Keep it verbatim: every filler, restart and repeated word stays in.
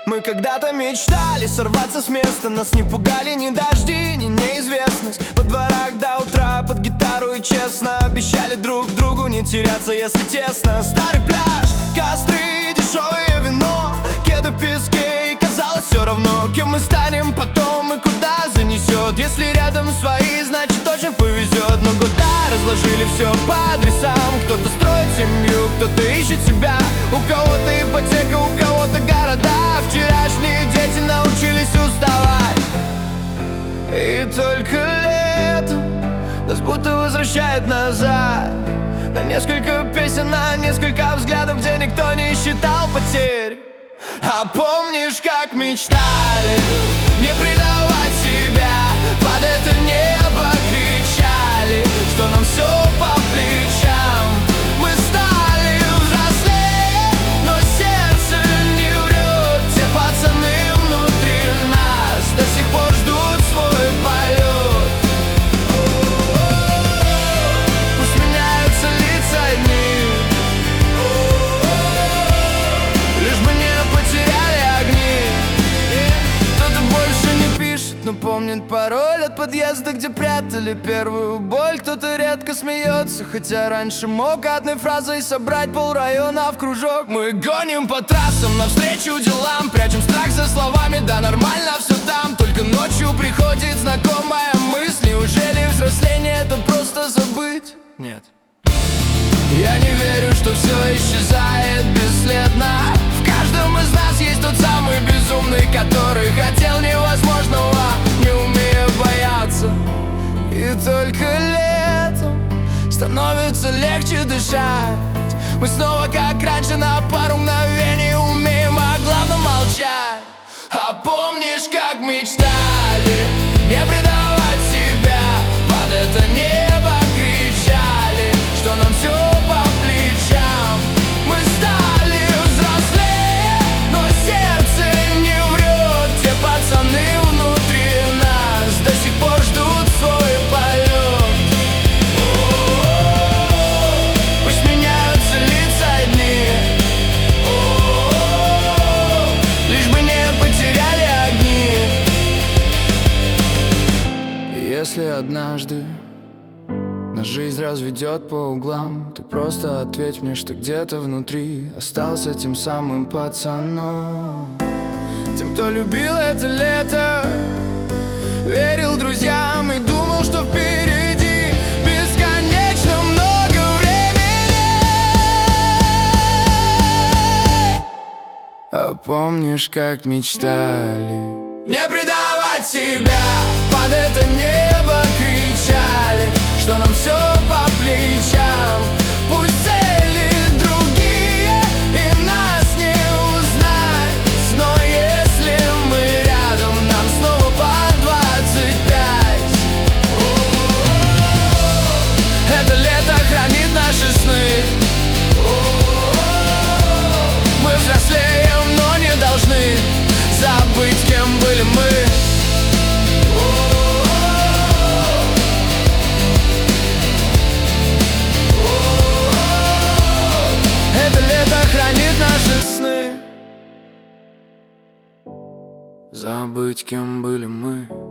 Мы когда-то мечтали сорваться с места. Нас не пугали ни дожди, ни неизвестность. Во дворах до утра под гитару и честно обещали друг другу не теряться, если тесно. Старый пляж, костры, дешевое вино, кеды, пески, и казалось все равно, кем мы станем потом и куда занесет. Если рядом свои, значит очень повезет. Но года разложили все по адресам. Кто-то строит семью, кто-то ищет себя. У кого-то ипотека, у кого-то города. Вчерашние дети научились уставать. И только летом нас будто возвращает назад, на несколько песен, на несколько взглядов, где никто не считал потерь. А помнишь, как мечтали не предавать себя? Под это небо кричали, что нам все по плечам. Мы стали взрослее, но сердце не врет. Те пацаны внутри нас до сих пор ждут свой полет. Пусть меняются лица дни, лишь бы не потеряли огни. Кто-то больше не пишет, но помнит пароль от подъезда, где прятали первую боль. Кто-то редко смеется, хотя раньше мог одной фразой собрать полрайона в кружок. Мы гоним по трассам навстречу делам, прячем страх за словами, да нормально все там. Только ночью приходит знакомая мысль: неужели взросление это просто забыть? Нет. Я не верю, что все исчезает бесследно. В каждом из нас есть тот самый безумный, который хотел невозможного, не умея бояться. И только летом становится легче дышать. Мы снова, как раньше, на пару мгновений умеем о главном молчать. А помнишь, как мечтали не предавать себя? Под это небо кричали, что нам все по плечам. Мы стали взрослее, но сердце не врет. Те пацаны внутри нас до сих пор ждут свой полет. Пусть меняются лица дни, лишь бы не потеряли огни. Если однажды нас жизнь разведет по углам, ты просто ответь мне, что где-то внутри остался тем самым пацаном. Тем, кто любил это лето, верил друзьям и думал, что впереди бесконечно много времени. А помнишь, как мечтали не предавать себя? Под это небо кричали, что нам все по плечам. Пусть цели другие и нас не узнать, но если мы рядом, нам снова по двадцать пять. Это лето хранит наши сны. Мы взрослеем, но не должны забыть, кем были мы. Это лето хранит наши сны. Забыть, кем были мы.